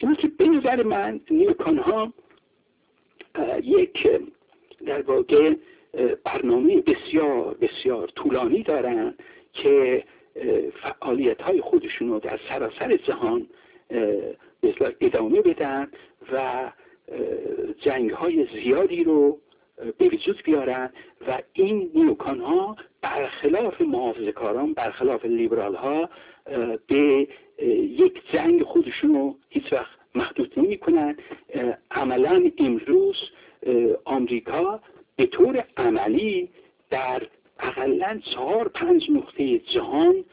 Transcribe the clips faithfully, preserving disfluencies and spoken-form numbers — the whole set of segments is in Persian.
اینه که به نظر من نیوکان ها یک در واقع برنامه بسیار بسیار طولانی دارن که فعالیت های خودشون رو در سراسر جهان ادامه بدن و جنگ های زیادی رو به وجود بیارن و این نیوکان ها برخلاف محافظه‌کاران، برخلاف لیبرال ها به یک جنگ خودشون رو هیچ وقت محدود نمی کنن. عملا امروز آمریکا به طور عملی در اقلا چهار پنج نقطه جهان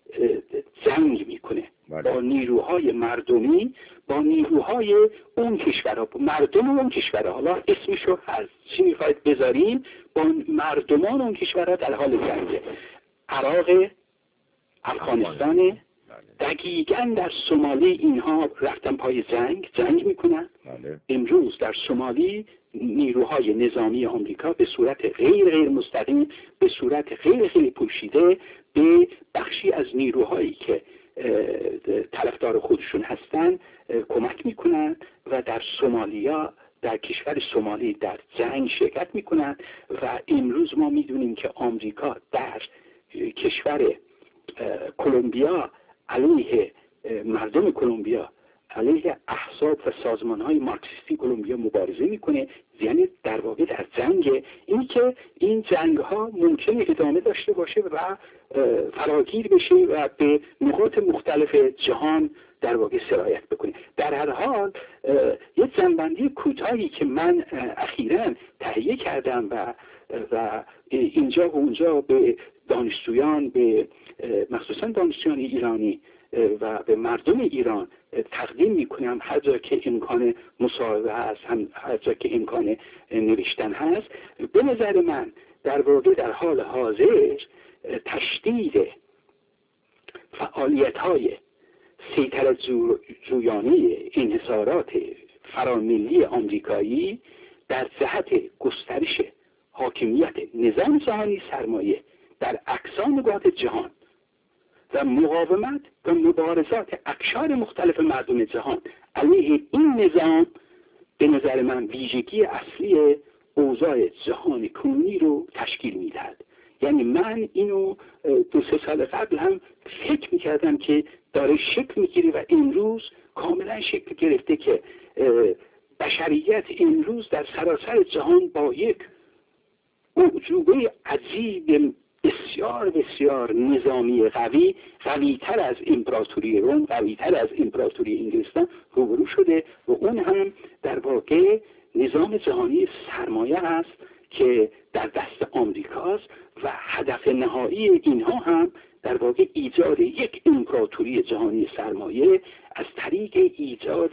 جنگ میکنه با نیروهای مردمی، با نیروهای اون کشورها، مردم اون کشورها، حالا اسمشو هر چی میخواید بذاریم، با مردمان اون کشورها در حال جنگه. عراق، افغانستان، دقیقاً در سومالی اینها رفتن پای جنگ جنگ میکنن. امروز در سومالی نیروهای نظامی آمریکا به صورت غیر غیر مستقیم، به صورت خیلی خیلی پوشیده به بخشی از نیروهایی که طرفدار خودشون هستن کمک میکنن و در سومالیا، در کشور سومالی در جنگ شرکت میکنن. و امروز ما میدونیم که آمریکا در کشور کلمبیا علیه مردم کلمبیا، علیه احزاب و سازمان‌های مارکسیستی کلمبیا مبارزه میکنه، یعنی در واقع در جنگ. این که این جنگ‌ها ممکنه ادامه داشته باشه و فراگیر بشه و به نقاط مختلف جهان در واقع سرایت بکنه. در هر حال یک جنبندی کوتاهی که من اخیراً تهیه کردم و و اینجا و اونجا به دانشجویان، به مخصوصاً دانشجویان ایرانی و به مردم ایران تقدیم میکنم، هر جا که امکان مصاحبه هست، هم هر جا که امکان نوشتن هست. به نظر من در واقع در حال حاضر تشدید فعالیت های سیطرت جویانه انحصارات فراملی آمریکایی در جهت گسترش حاکمیت نظام جهانی سرمایه در اقصا نقاط جهان و مقاومت و مبارزات اقشار مختلف مردم جهان علیه این نظام به نظر من ویژگی اصلی اوضاع جهان کنونی رو تشکیل میدهد. یعنی من اینو دو سه سال قبل هم فکر میکردم که داره شکل میگیره و امروز کاملا شکل گرفته که بشریت امروز در سراسر جهان با یک اعجوبه عجیب بسیار بسیار نظامی قوی، قوی‌تر از امپراتوری روم، قوی‌تر از امپراتوری انگلستان روبرو شده و اون هم در واقع نظام جهانی سرمایه است که در دست آمریکاست و هدف نهایی اینها هم در واقع ایجاد یک امپراتوری جهانی سرمایه از طریق ایجاد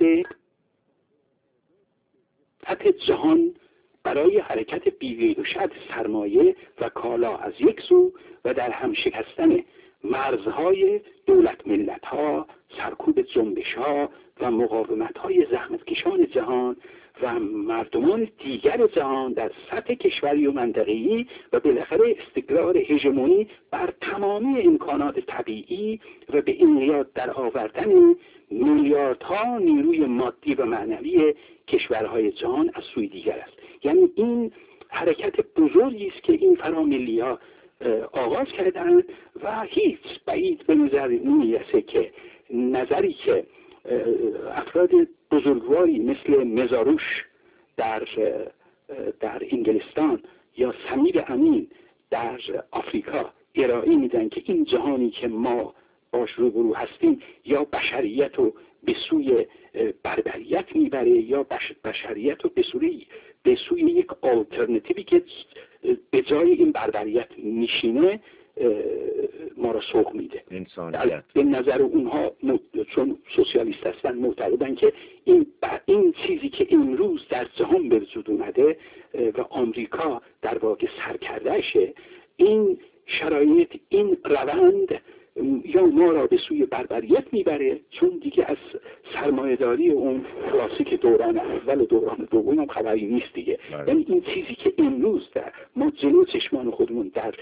سطح جهان برای حرکت بی‌قید و شرط سرمایه و کالا از یک سو و در هم شکستن مرزهای دولت ملت ها، سرکوب جنبش ها و مقاومت های زحمتکشان جهان و مردمان دیگر جهان در سطح کشوری و منطقه‌ای و بالاخره استقرار هژمونی بر تمامی امکانات طبیعی و به انقیاد در آوردن میلیاردها نیروی مادی و معنوی کشورهای جهان از سوی دیگر است. یعنی این حرکت بزرگی است که این فراملی ها آغاز کردن و هیچ بعید به نظر نمیرسه که نظری که افراد بزرگواری مثل مزاروش در در انگلستان یا سمیر امین در آفریقا ارائه میدن که این جهانی که ما باش روبرو هستیم یا بشریت رو به سوی بربریت میبره یا بش بشریت رو به سوی به سوی یک آلترناتیوی که به جای این بربریت میشینه ما را سوق میده. انسانیت به نظر اونها چون سوسیالیست هستن معتقدن که این این چیزی که امروز در جهان به وجود اومده و آمریکا در واقع سرکردهشه، این شرایط، این روند یا ما را به سوی بربریت میبره، چون دیگه از سرمایه‌داری اون کلاسیک دوران اول و دوران دوم هم خبری نیست دیگه. یعنی این چیزی که امروز در ما جلو چشمان خودمون در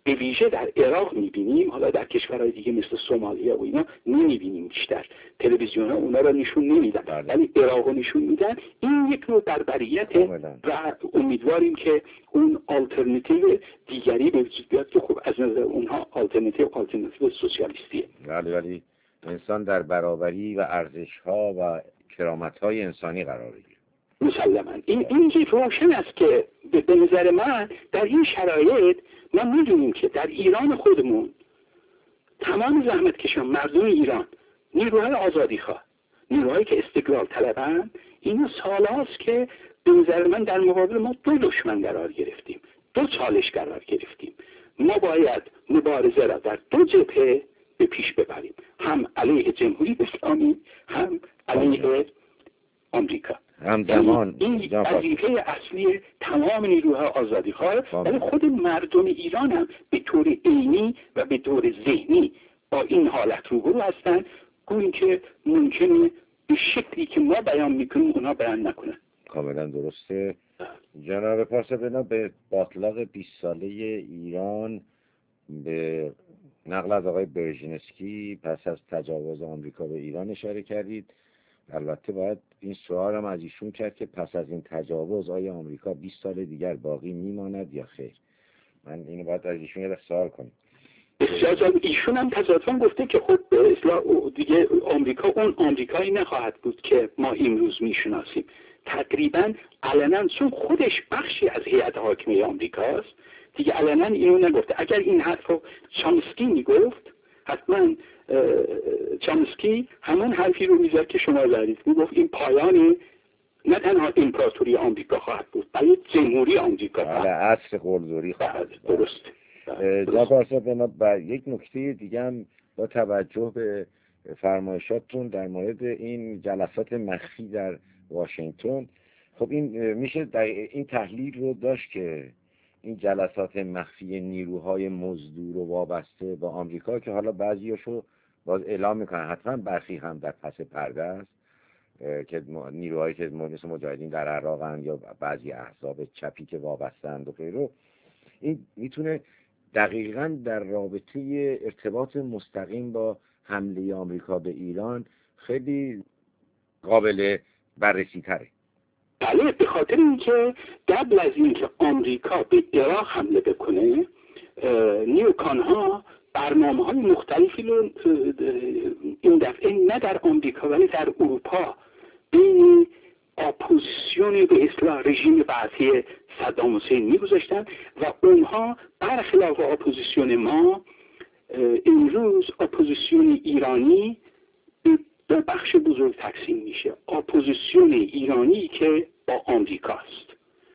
به ویژه در عراق میبینیم، حالا در کشورهای دیگه مثل سومالیا و اینا نمیبینیم، بیشتر تلویزیون ها اونا را نشون نمیدن، ولی عراق رو نشون میدن. این یک نوع بربریت و امیدواریم که اون آلترناتیو دیگری به وجود بیاد که خب از نظر اونها آلترناتیو آلترناتیو سوسیالیستیه. ولی ولی انسان در برابری و ارزش‌ها و کرامت‌های انسانی قرار بگیره. مسلماً این این روشن است که به نظر من در این شرایط ما می‌دونیم که در ایران خودمون تمام زحمتکشان مردم ایران، نیروهای آزادیخواه، نیروهایی که استقلال طلبن، اینا سال‌هاست که به نظر من در مقابل ما دو دشمن قرار گرفتیم، دو چالش قرار گرفتیم. ما باید مبارزه را در دو جبهه به پیش ببریم، هم علیه جمهوری اسلامی، هم علیه آمریکا. همزمان این وظیفه اصلی تمام نیروهای آزادیخواه، ولی خود مردم ایران هم به طور عینی و به طور ذهنی با این حالت روبرو هستن، گویی که ممکنه به شکلی که ما بیان میکنیم اونا بیان نکنن. کاملا درسته. جناب پارسا، به باطلاق بیست ساله ایران، به نقل از آقای برژینسکی پس از تجاوز آمریکا به ایران اشاره کردید. البته باید این سوال هم از ایشون کرد که پس از این تجاوز آیا آمریکا بیست سال دیگر باقی میماند یا خیر؟ من اینو باید از ایشون یه سوال کنم. بسیار ایشون هم تصادفاً گفته که خب به اصطلاح دیگه آمریکا اون آمریکایی نخواهد بود که ما امروز میشناسیم. تقریباً علنا، چون خودش بخشی از هیئت حاکمه آمریکاست، دیگه علنا اینو نگفته. اگر این حرفو چامسکی میگفت، حتما چامسکی همون حرفی رو میزد که شما زدید، میگفت این پایان نه تنها امپراتوری آمریکا خواهد بود، بلکه جمهوری آمریکا خواهد بود. بله، عصر قلدری خواهد بود. درست. جناب پارسا، یک نکته دیگه هم با توجه به فرمایشاتتون در مورد این جلسات مخفی در واشنگتن، خب این میشه در این تحلیل رو داشت که این جلسات مخفی نیروهای مزدور و وابسته با آمریکا که حالا بعضیاشو باز اعلام میکنن، حتما برخی هم در پس پرده است که نیروهایی که مثل مجاهدین در عراقن یا بعضی احزاب چپی که وابسته‌اند و غیره، این میتونه دقیقاً در رابطه ارتباط مستقیم با حمله آمریکا به ایران خیلی قابل بررسی تره. بله، به خاطر اینکه قبل از اینکه آمریکا به عراق حمله بکنه، نیوکان ها برنامه های مختلفی رو این دفعه نه در آمریکا ولی در اروپا بین اپوزیسیون به اصطلاح رژیم بعثی صدام حسین میگذاشتن و اونها برخلاف اپوزیسیون ما، امروز اپوزیسیون ایرانی دو بخش بزرگ تقسیم میشه. اپوزیسیون ایرانی که با آمریکاست،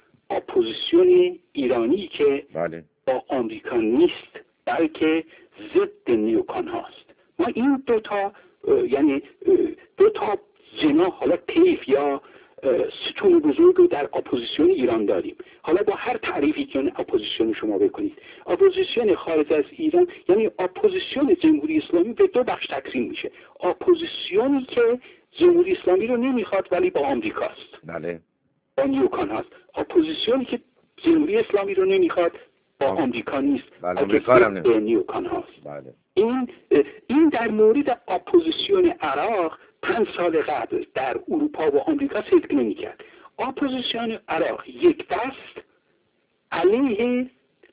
اپوزیسیون ایرانی که بله. با آمریکا نیست بلکه ضد نیوکان هاست. ما این دو تا یعنی دو تا جناح، حالا طیف یا ستون بزرگ رو در اپوزیسیون ایران داریم. حالا با هر تعریفی که اپوزیسیون شما بکنید، اپوزیسیون خارج از ایران یعنی اپوزیسیون جمهوری اسلامی به دو بخش تقسیم میشه. اپوزیسیونی که جمهوری اسلامی رو نمیخواد ولی با آمریکاست، بله، با نیوکان هاست. اپوزیسیونی که جمهوری اسلامی رو نمیخواد با آمریکا نیست، بله، آمریکا هم با نیوکان هاست. بله. این این در مورد اپوزیسیون عراق پنج سال قبل در اروپا و آمریکا صدق نمی‌کرد. اپوزیسیون عراق یک دست علیه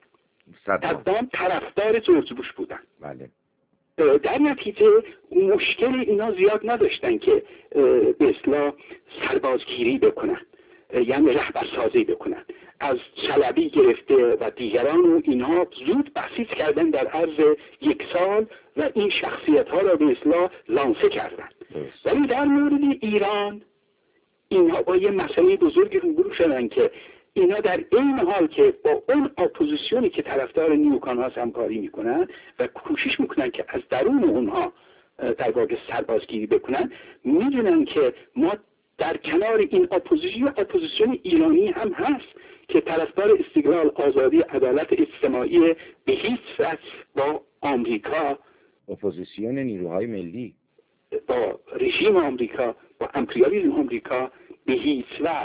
صدام طرفدار جورج بوش بودن. بله. در نتیجه مشکل اینا زیاد نداشتن که به اصطلاح سربازگیری بکنن، یعنی رهبرسازی بکنن. از چلبی گرفته و دیگران و اینها زود بسیط کردن در عرض یک سال و این شخصیت ها را به اصطلاح لانسه کردن. ولی در مورد ایران اینها با یه مسئله بزرگی روبرو شدن که اینا در این حال که با اون اپوزیسیونی که طرفدار نیوکان ها همکاری میکنن و کوشش میکنن که از درون اونها در واقع سربازگیری بکنن، میدونن که ما در کنار این اپوزیسیون اپوزیسیون ایرانی هم هست که طرفدار استقلال، آزادی، عدالت اجتماعی به هیچ وجه با آمریکا، اپوزیسیون نیروهای ملی، با رژیم آمریکا، با امپریالیسم آمریکا به هیچ وجه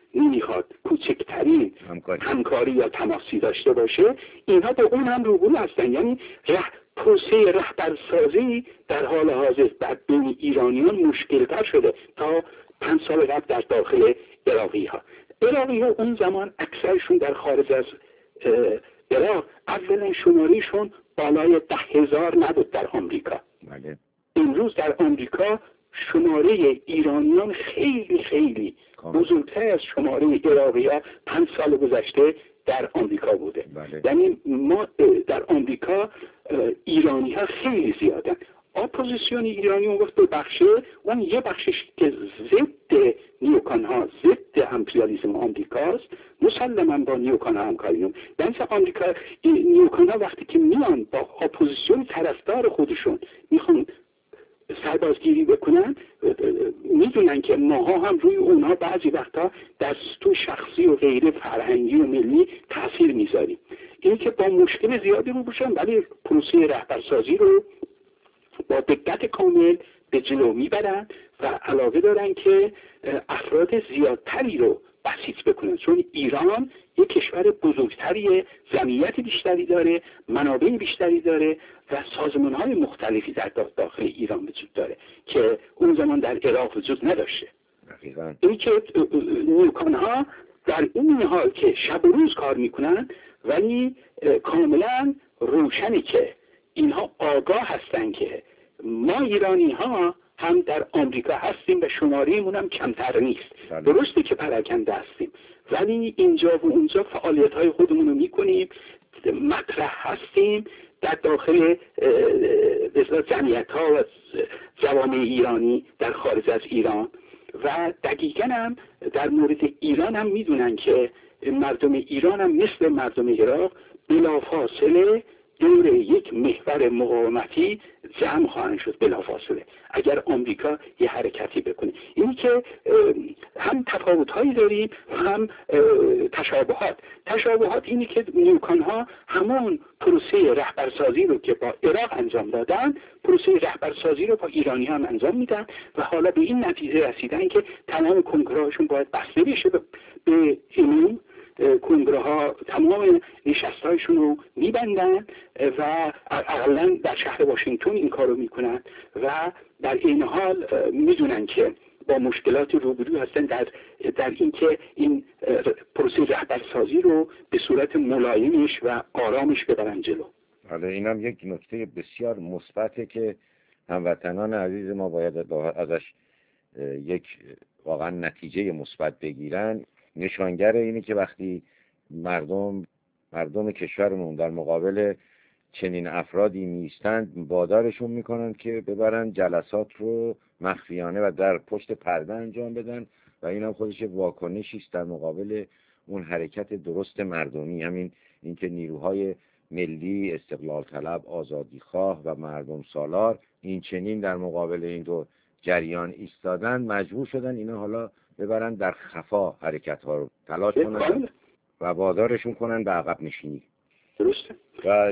نمیخواد کوچکترین همکاری. همکاری یا تماسی داشته باشه، اینها به اون هم روبرو هستن. یعنی ره پروسه رهبرسازی در حال حاضر در بین ایرانیان مشکل‌تر شده تا پنج سال قبل در داخل عراقی ها. عراقی ها اون زمان اکثرشون در خارج از عراق اولا شماریشون بالای ده هزار نبود در آمریکا. بله. امروز در آمریکا شماره ایرانیان خیلی خیلی بزرگتر از شماره عراقی ها پنج سال گذشته در آمریکا بوده. بله. یعنی ما در آمریکا ایرانی ها خیلی زیادن. اپوزیسیون ایرانی اون گفت به بخشه، اون یه بخشش که ضد نیوکان ها، ضد امپریالیسم آمریکاست، مسلما با نیوکان ها همکاری نمون. در مثل آمریکا نیوکان ها وقتی که میان با اپوزیسیون طرفدار خودشون میخوان سربازگیری بکنن، میدونن که ماها هم روی اونها بعضی وقتا دستو شخصی و غیر فرهنگی و ملی تاثیر میذاریم. این که با مشکل زیادی رو بشن، ولی پروسه رهبرسازی رو با دقت کامل به جلو میبرن و علاقه دارن که افراد زیادتری رو بسیط بکنن، چون ایران یک کشور بزرگتریه، جمعیت بیشتری داره، منابع بیشتری داره و سازمان‌های مختلفی در داخل ایران وجود داره که اون زمان در عراق وجود نداشته. این که نیوکان‌ها در این حال که شب و روز کار میکنن، ولی کاملا روشنی که اینها آگاه هستن که ما ایرانی ها هم در آمریکا هستیم و شماریمون هم کمتر نیست. بله. درسته که پراکنده هستیم، ولی اینجا و اونجا فعالیت های خودمون رو میکنیم، مطرح هستیم در داخل جمعیت ها و جوامع ایرانی در خارج از ایران. و دقیقاً هم در مورد ایران هم میدونن که مردم ایران هم مثل مردم عراق بلافاصله دور یک محور مقاومتی جمع خواهند شد بلافاصله اگر آمریکا یه حرکتی بکنه. اینی که هم تفاوت‌هایی داریم هم تشابهات. تشابهات اینی که نیوکان ها همون پروسه رهبرسازی رو که با عراق انجام دادن، پروسه رهبرسازی رو با ایرانی هم انجام میدن و حالا به این نتیجه رسیدن که تمام کنگره‌هاشون باید بسته بشه به امام. کنگره ها تمام نشستایشون رو میبندن و اقلا در شهر واشنگتن این کار رو میکنن و در این حال میدونن که با مشکلات روبرو هستن در در اینکه این پروسه رهبرسازی رو به صورت ملایمش و آرامش ببرن جلو. حالا اینم یک نکته بسیار مثبته که هموطنان عزیز ما باید ازش یک واقعا نتیجه مثبت بگیرن. نشانگر اینه که وقتی مردم مردم کشورمون در مقابل چنین افرادی نیستند، وادارشون میکنن که ببرن جلسات رو مخفیانه و در پشت پرده انجام بدن و این هم خودش واکنشی است در مقابل اون حرکت درست مردمی. همین اینکه نیروهای ملی، استقلال طلب، آزادی خواه و مردم سالار این چنین در مقابل این دو جریان ایستادن، مجبور شدن اینا حالا ببرن در خفا حرکت ها رو تلاش کنن و وادارشون کنن به عقب نشینی. درسته. و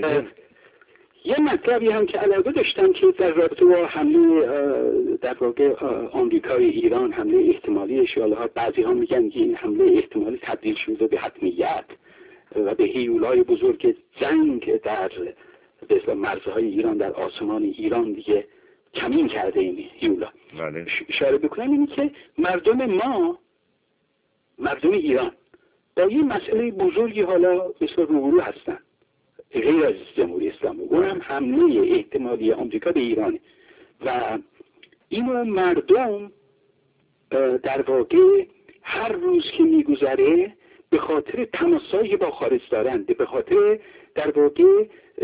یه مطلبی هم که علاقه داشتم که در رابطه با حمله در واقع آمریکای ایران، حمله احتمالی اشیالها، بعضی ها میگن که این حمله احتمالی تبدیل شده به حتمیت و به هیولای بزرگ جنگ در مرزهای ایران، در آسمان ایران دیگه کمین کرده این هیولا. بله. اشاره بکنم اینی که مردم ما، مردم ایران با یه مسئله بزرگی حالا مثل روبرو هستن غیر از جمهوری اسلامی، اونم حمله احتمالی آمریکا به ایرانه و اینو مردم در واقع هر روز که میگذره به خاطر تماسایی با خارج دارن، به خاطر در واقع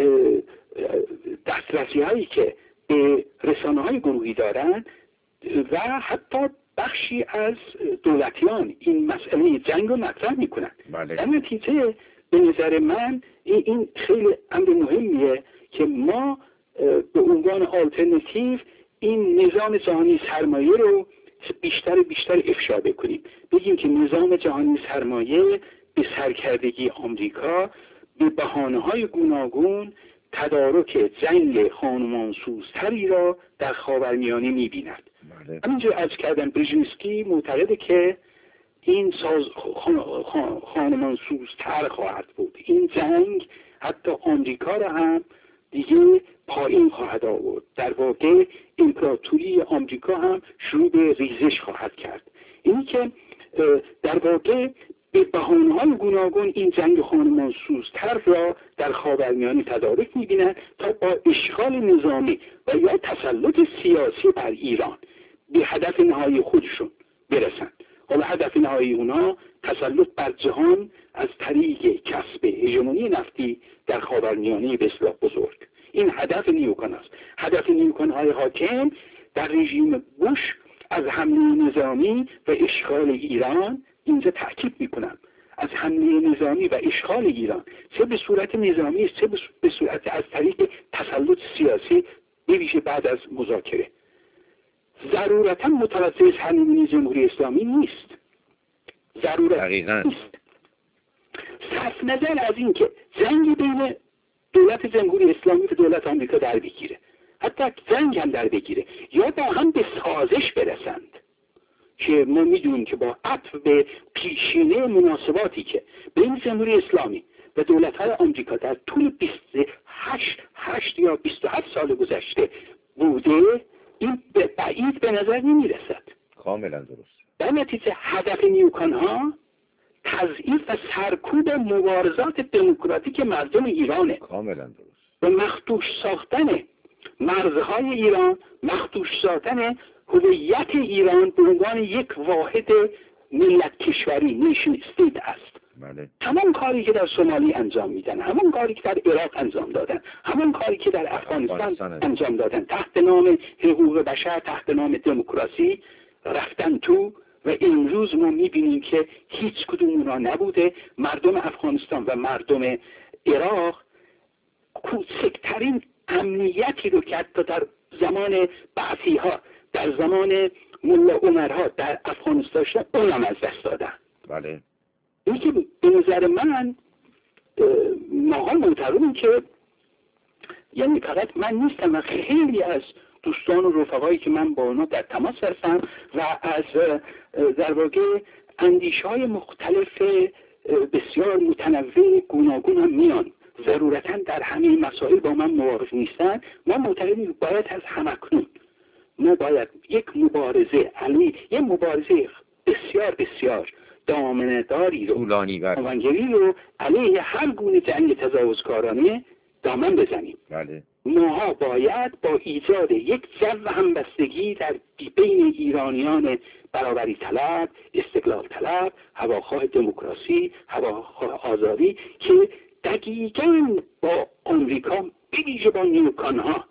دسترسی هایی که به رسانه های گروهی دارن و حتی بخشی از دولتیان این مسئله جنگ رو مطرح میکنن. بله. در نتیجه به نظر من این خیلی امر مهمیه که ما به عنوان آلترناتیو این نظام جهانی سرمایه رو بیشتر بیشتر افشا بکنیم، بگیم که نظام جهانی سرمایه به سرکردگی آمریکا به بهانه‌های گوناگون تدارک جنگ خانمانسوزتری را در خاورمیانه می‌بیند. بله. همینجور عرض کردم برژینسکی معتقده که این ساز خانمان سوزتر خواهد بود. این جنگ حتی آمریکا را هم دیگه پایین خواهد آورد. در واقع امپراتوری آمریکا هم شروع به ریزش خواهد کرد. اینی که در واقع به بهانه‌های گوناگون این جنگ خانمان سوزتر را در خاورمیانه تدارک می‌بینند تا با اشغال نظامی و یا تسلط سیاسی بر ایران به هدف نهایی خودشون برسند. حالا هدف نهایی اونا تسلط بر جهان از طریق کسب هژمونی نفتی در خاورمیانه به اصطلاح بزرگ. این هدف نیوکن است. هدف نیوکن های حاکم در رژیم بوش از حمله نظامی و اشغال ایران، اینجا تأکید میکنم، از حمله نظامی و اشغال ایران، چه به صورت نظامی چه به صورت از طریق تسلط سیاسی، بویژه بعد از مذاکره، ضرورتا متوجه سرنگونی جمهوری اسلامی نیست. ضرورت نیست. صرف نظر از این که جنگ بین دولت جمهوری اسلامی و دولت آمریکا در بگیره، حتی جنگ هم در بگیره، یا با هم به سازش برسند که ما میدونیم که با عطف به پیشینه مناسباتی که بین جمهوری اسلامی و دولت‌های آمریکا در طول بیست و هشت یا بیست و هفت سال گذشته بوده، این به بعید به نظر نمیرسد. کاملا درست. در نتیجه هدف نیوکن ها تضعیف و سرکوب مبارزات دموکراتیک مردم ایرانه. کاملا درست. و مخدوش ساختن مرزهای ایران، مخدوش ساختن هویت ایران به عنوان یک واحد ملت کشوری، نیشن استیت است. بله. همون کاری که در سومالی انجام میدن، همون کاری که در عراق انجام دادن، همون کاری که در افغانستان, افغانستان انجام دادن، تحت نام حقوق بشر، تحت نام دموکراسی رفتن تو. و امروز ما میبینیم که هیچ کدوم اونا نبوده. مردم افغانستان و مردم عراق کوچکترین امنیتی رو که حتی در زمان بعثی ها، در زمان ملا عمرها در افغانستان شدن، اونم از دست دادن. بله. این که به نظر من ماها معتقدیم که، یعنی فقط من نیستم و خیلی از دوستان و رفقایی که من با اونا در تماس هستم و از در واقع اندیشه های مختلف بسیار متنوع گوناگون هم میان، ضرورتا در همه مسائل با من موافق نیستن. ما معتقدیم باید از همکنون ما باید یک مبارزه علی یک مبارزه بسیار بسیار دامنه‌داری رو طولانی اونگری رو علیه هر گونه جنگ تجاوزکارانه دامن بزنیم. بله. ماها باید با ایجاد یک جو همبستگی در بین ایرانیان برابری طلب، استقلال طلب، هواخواه دموکراسی، هواخواه آزادی که دقیقاً با آمریکا بویژه با نیوکان ها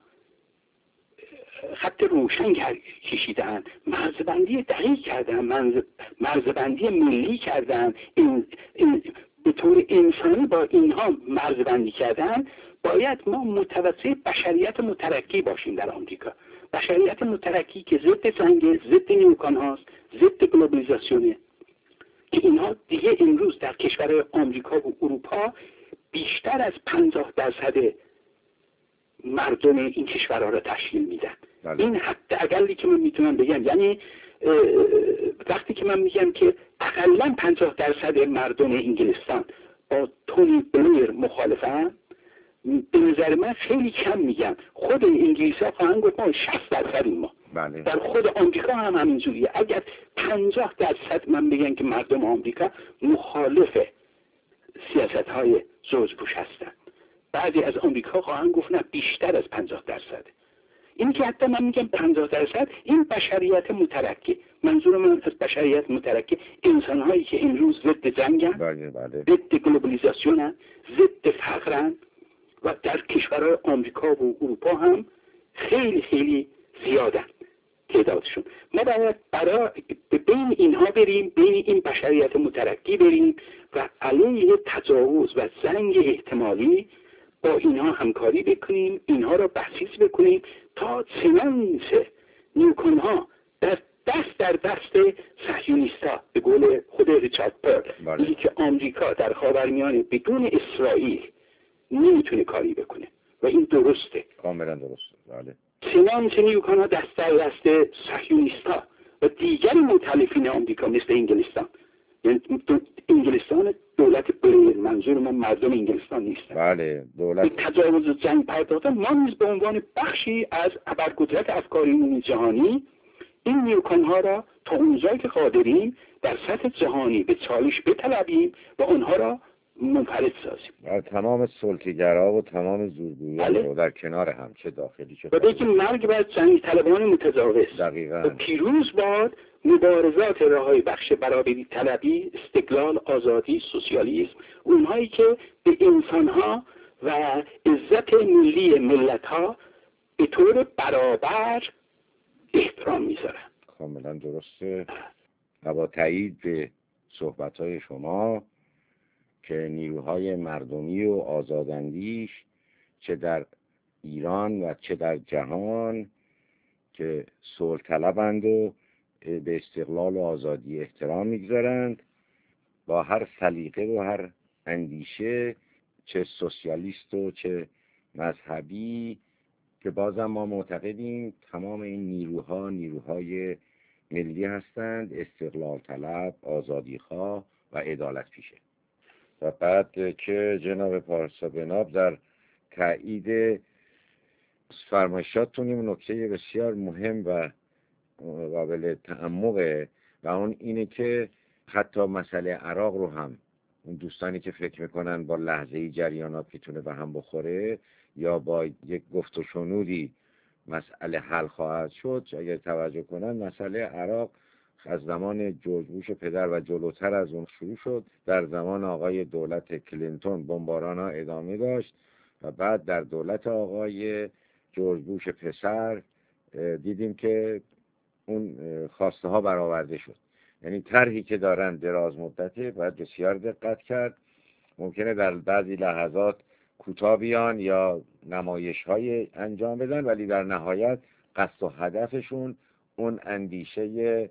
خط روشن کشیدن، مرزبندی دقیق کردن، مرزبندی ملی کردن، این, این به طور انسانی با اینها مرزبندی کردن. باید ما متوجه بشریت مترقی باشیم در آمریکا، بشریت مترقی که ضد جنگ، ضد نیوکان هاست، ضد گلوبالیزاسیونه، که اینها دیگه امروز در کشور آمریکا و اروپا بیشتر از پنجاه درصد مردم این کشورها را تشکیل میدن. بله. این حد اقلی که من میتونم بگم، یعنی وقتی که من میگم که اقلا پنجاه درصد مردم انگلستان با تونی بلیر مخالفن، به نظر من خیلی کم میگم. خود انگلیس ها خواهند گفت ما شصت درصدیم ما. بله. در خود آمریکا هم همینجوریه. اگر پنجاه درصد من بگم که مردم آمریکا مخالف سیاست های جورج بوش هستن، بعضی از آمریکا خواهند گفت نه بیشتر از پنجاه درصد. این که حتی من میگم پنجاه درصد، این بشریت مترقی. منظور من از بشریت مترقی انسان هایی که امروز ضد جنگن، بله بله. ضد گلوبالیزاسیونن، ضد فقرن و در کشورهای آمریکا و اروپا هم خیلی خیلی زیادن تعدادشون. ما باید برای بین اینها بریم، بین این بشریت مترقی بریم و علیه تجاوز و جنگ احتمالی با اینها همکاری بکنیم، اینها را بسیج بکنیم تا چنانچه نیوکن ها در دست در دست صهیونیستا، به قول خود ریچارد پرل میگه که آمریکا در خاورمیانه بدون اسرائیل نمیتونه کاری بکنه و این درسته، کاملا درسته. بله. چنانچه نیوکن ها دست در دست صهیونیستا و دیگر مؤتلفین آمریکا مثل انگلستان یعنی انگلستان دولت بلیر، منظور من مردم انگلستان نیستن. بله دولت به تجاوز جنگ پرداختن، ما نیز به عنوان بخشی از ابرقدرت افکار عمومی جهانی این نیوکان‌ها را تا اونجایی که قادریم در سطح جهانی به چالش بطلبیم و آنها را منفرد سازیم. و تمام سلطه‌گرا و تمام زورگویان بله. رو در کنار هم، چه داخلی چه و خارجی. بگیم مرگ بر جنگ طلبان متجاوز. دقیقاً. و پیروز باد مبارزات راههای بخش برابری طلبی، استقلال، آزادی، سوسیالیسم، اونهایی که به انسانها و عزت ملی ملتها به طور برابر احترام میذارن. کاملا درسته. و با تایید به صحبت‌های شما که نیروهای مردمی و آزاداندیش چه در ایران و چه در جهان که صلح طلبند و به استقلال و آزادی احترام میگذارند، با هر سلیقه و هر اندیشه، چه سوسیالیست و چه مذهبی، که بازم ما معتقدیم تمام این نیروها نیروهای ملی هستند، استقلال طلب، آزادیخواه و عدالت پیشه. و بعد که جناب پارسا بناب در تایید فرمایشاتتون این نکته بسیار مهم و قابل تعمقه و اون اینه که حتی مسئله عراق رو هم اون دوستانی که فکر میکنن با لحظه‌ای جریانات میتونه به هم بخوره یا با یک گفت و شنودی مسئله حل خواهد شد، اگر توجه کنن مسئله عراق از زمان جورج بوش پدر و جلوتر از اون شروع شد. در زمان آقای دولت کلینتون بمباران ها ادامه داشت و بعد در دولت آقای جورج بوش پسر دیدیم که اون خواسته ها برآورده شد. یعنی طرحی که دارن دراز مدته باید بسیار دقت کرد. ممکنه در بعضی لحظات کوتاه بیان یا نمایش های انجام بدن، ولی در نهایت قصد و هدفشون اون اندیشه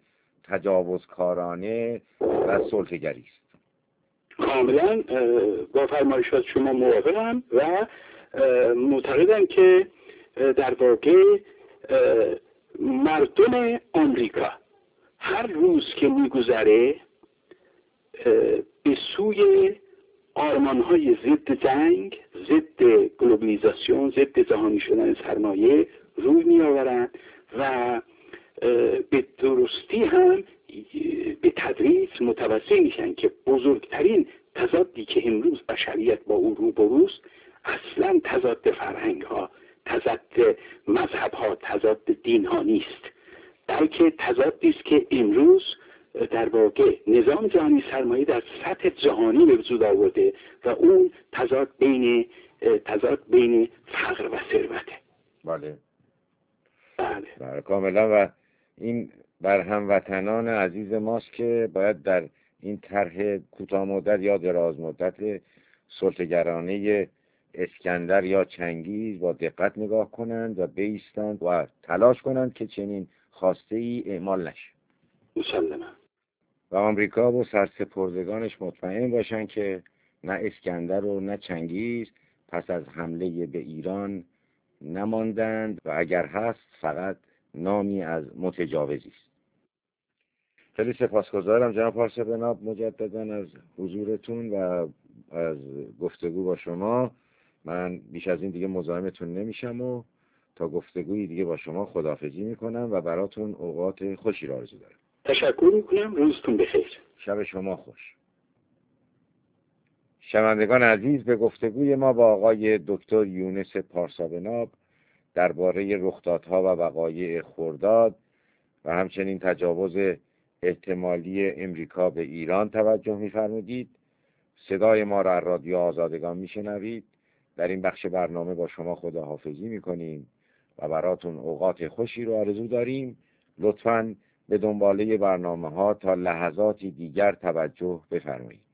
تجاوزکارانه و سلطه‌گری است. کاملا با فرمایشات شما موافقم و معتقدم که در واقع مردم آمریکا هر روز که میگذره به سوی آرمان‌های ضد جنگ، ضد گلوبالیزاسیون، ضد جهانی شدن سرمایه روی می‌آورند و به درستی هم به تدریج متوجه میشن که بزرگترین تضادی که امروز بشریت با او روبروست اصلا تضاد فرهنگ ها، تضاد مذهب ها، تضاد دین ها نیست، بلکه تضادی است که امروز در واقع نظام جهانی سرمایه در سطح جهانی به وجود آورده و اون تضاد بین تضاد بین فقر و ثروته. بله. بله. بله کاملا. و این بر هموطنان عزیز ماست که باید در این طرح کوتاه مدت یا دراز مدت سلطه‌گرانه اسکندر یا چنگیز با دقت نگاه کنند و بایستند و تلاش کنند که چنین خواسته ای اعمال نشه. مسلماً. و آمریکا و سرسپردگانش مطمئن باشن که نه اسکندر و نه چنگیز پس از حمله به ایران نماندند و اگر هست فقط نامی از متجاوزی است. خیلی سپاسگزارم جناب پارسا بناب مجددا از حضورتون و از گفتگو با شما. من بیش از این دیگه مزاحمتون نمیشم و تا گفتگویی دیگه با شما خداحافظی میکنم و براتون اوقات خوشی را آرزو دارم. تشکر میکنم. روزتون بخیر. شب شما خوش. شنوندگان عزیز، به گفتگوی ما با آقای دکتر یونس پارسا بناب درباره رخدادها و وقایع خرداد و همچنین تجاوز احتمالی امریکا به ایران توجه می‌فرمودید. صدای ما را از رادیو آزادگان میشنوید. در این بخش برنامه با شما خداحافظی میکنیم و براتون اوقات خوشی رو آرزو داریم. لطفاً به دنباله برنامه ها تا لحظاتی دیگر توجه بفرمایید.